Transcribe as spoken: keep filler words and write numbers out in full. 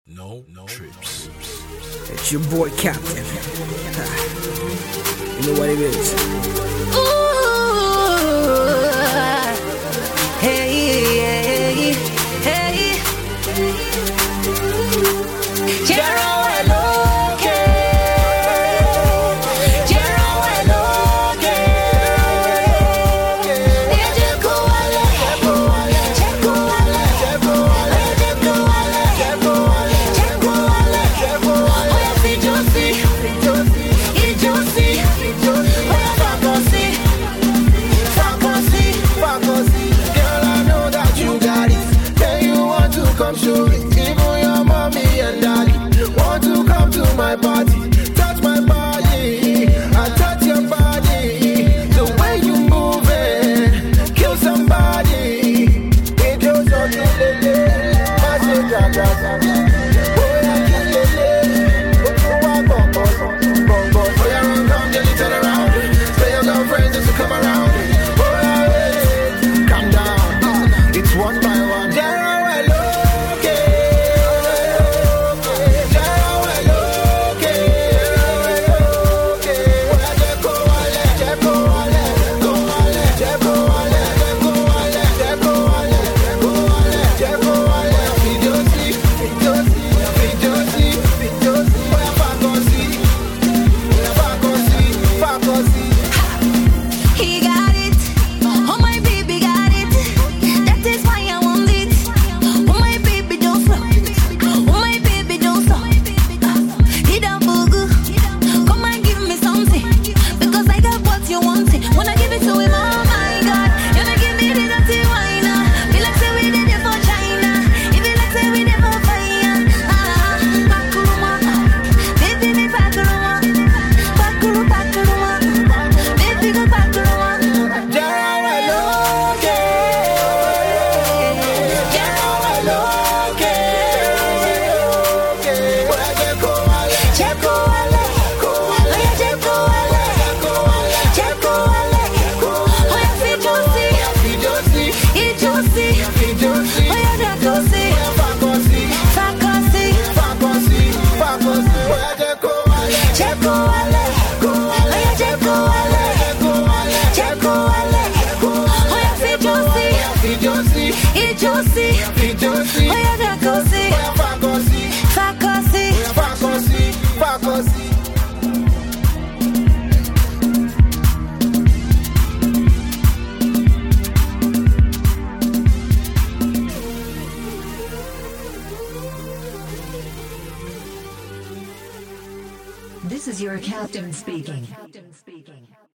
No, no trips. It's your boy Captain. You know what it is. Ooh, hey, hey, hey. Quiero lo que, quiero lo que. Checo wale, checo wale, checo wale, checo wale, checo wale, checo wale, checo wale, checo wale. Oya fi josi, fi josi, oya fakosi, fakosi, fakosi. Girl, I know that you got it. Then you want to come show it. Even your mommy and daddy want to come to my party. Touch my body, I touch your body. The way you move it, kill somebody. It goes on to lele, masse jaja. Boy, I kill lele. Oh, I bump, bump, bump, bump. Boy, I run, come, get it, turn around. Say your girlfriend just to come around. Boy, I wait, calm down. It's one by one. Jero eloke, Jero eloke, eloke. Oya jeko wale, jeko wale, go wale, jeko wale, jeko wale, jeko wale, go wale, jeko wale. Fijosi, fijosi, fijosi, fijosi. Oya fakosi, oya fakosi, fakosi. He got it. Oh, my baby got it. That is why I want it. Oh, my baby don't stop. Oh, my baby don't stop. He don't boogie. Come and give me something. Because I got what you wanted. Wanna give it to him, oh my God. You wanna give me the dirty wine. ah. Feel like say we did it for China. If you like say we did it for fire. Ah, Pakuruma. Baby, me Pakuruma. Pakuru, Pakuruma. Baby, go Pakuruma. Jero eloke, Jero eloke, eloke. Oya jeko wale, Checo wale, oya checo wale, checo wale, oya fi josi, fijosi, i josi, fijosi. oya jacosi, Oya fakosi, fakosi, fakosi, fakosi. Oya jeko wale, checo wale, oya checo wale, jeko wale, checo wale, oya fi josi, fijosi, i josi, fijosi. oya jacosi, Oya fakosi, fakosi. oya fakosi, fakosi. This is your captain speaking.